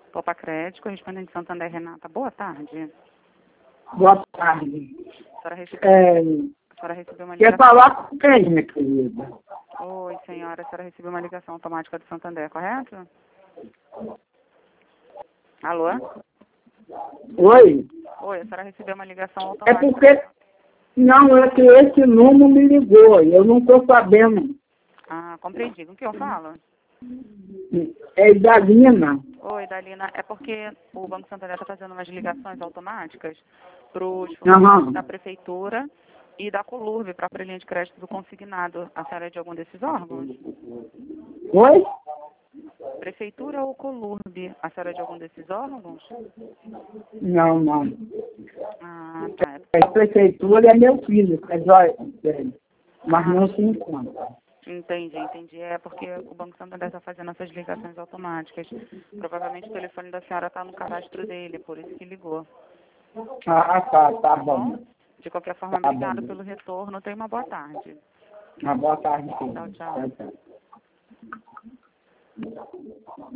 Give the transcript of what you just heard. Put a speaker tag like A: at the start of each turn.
A: Topa Crédito, correspondente Santander, Renata. Boa tarde.
B: Boa tarde.
A: A senhora recebeu uma ligação.
B: Quer falar com quem, minha querida?
A: Oi, senhora. A senhora recebeu uma ligação automática do Santander, correto? Alô?
B: Oi?
A: Oi, a senhora recebeu uma ligação
B: É
A: automática.
B: porque... Não, é que esse número me ligou e eu não estou sabendo.
A: Ah, compreendi. Com que eu falo?
B: É Idalina.
A: Oi, Dalina. É porque o Banco Santander está fazendo umas ligações automáticas para os
B: Aham.
A: funcionários da Prefeitura e da Colurb, para a linha de crédito do consignado. A senhora é de algum desses órgãos?
B: Oi?
A: Prefeitura ou Colurb? A senhora é de algum desses órgãos?
B: Não, não.
A: Ah, tá.
B: A prefeitura é meu filho, é jóia, mas não se encontra.
A: Entendi. É porque o Banco Santander está fazendo essas ligações automáticas. Provavelmente o telefone da senhora está no cadastro dele, por isso que ligou.
B: Ah, tá bom.
A: De qualquer forma,
B: Tá
A: obrigado
B: bom.
A: pelo retorno. Tenha uma boa tarde.
B: Uma boa tarde, filho.
A: Tchau.
B: Tchau.